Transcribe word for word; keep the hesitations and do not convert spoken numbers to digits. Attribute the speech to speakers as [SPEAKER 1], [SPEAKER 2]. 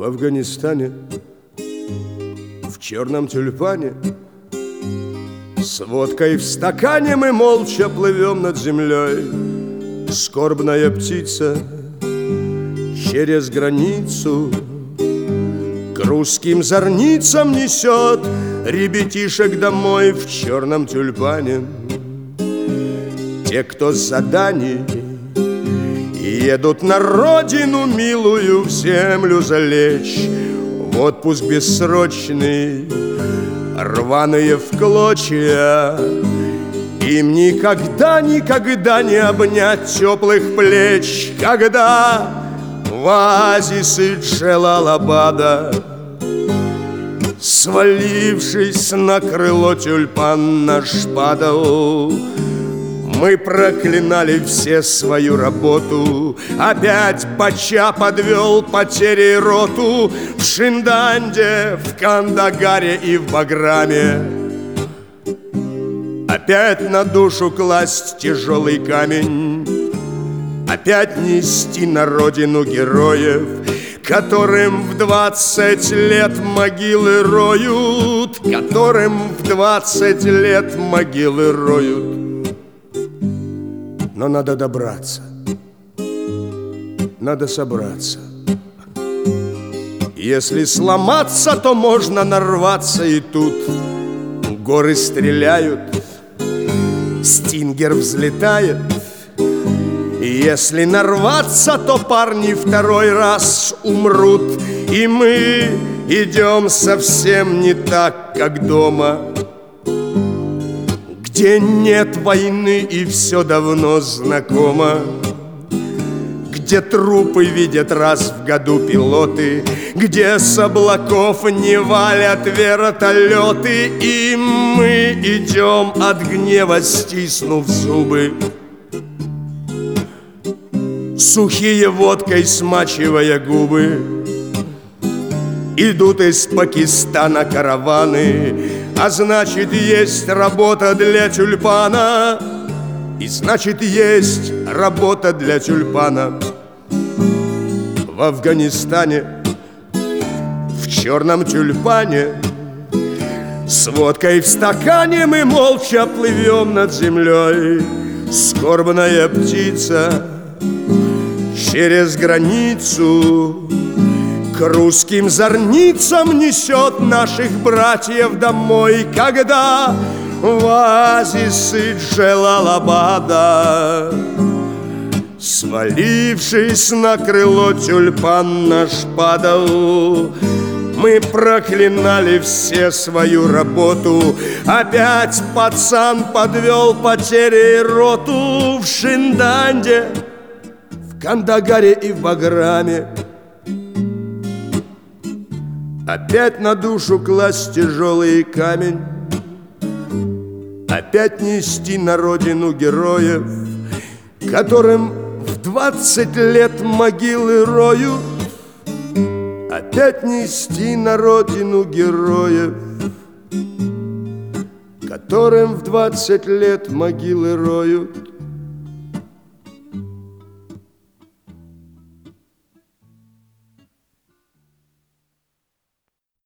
[SPEAKER 1] В Афганистане, в черном тюльпане, с водкой в стакане мы молча плывем над землей. Скорбная птица через границу к русским зорницам несет ребятишек домой в черном тюльпане. Те, кто с заданий едут на родину милую, в землю залечь, в отпуск бессрочный, рваные в клочья. Им никогда, никогда не обнять теплых плеч, когда в оазисы Джелалабада, свалившись на крыло, тюльпан наш падал. Мы проклинали все свою работу. Опять Пача подвел потерей роту в Шинданде, в Кандагаре и в Баграме. Опять на душу класть тяжелый камень, опять нести на родину героев, которым в двадцать лет могилы роют, которым в двадцать лет могилы роют. Но надо добраться, надо собраться. Если сломаться, то можно нарваться, и тут горы стреляют, стингер взлетает. Если нарваться, то парни второй раз умрут, и мы идем совсем не так, как дома, где нет войны и все давно знакомо, где трупы видят раз в году пилоты, где с облаков не валят вертолеты, и мы идем от гнева, стиснув зубы, сухие водкой смачивая губы. Идут из Пакистана караваны, а значит, есть работа для тюльпана. И значит, есть работа для тюльпана. В Афганистане, в черном тюльпане, с водкой в стакане мы молча плывем над землей. Скорбная птица через границу к русским зорницам несет наших братьев домой, когда в оазисы Джелалабада, свалившись на крыло, тюльпан наш падал. Мы проклинали все свою работу. Опять пацан подвел потерей роту в Шинданде, в Кандагаре и в Баграме. Опять на душу класть тяжелый камень, опять нести на родину героев, которым в двадцать лет могилы роют. Опять нести на родину героев, которым в двадцать лет могилы роют.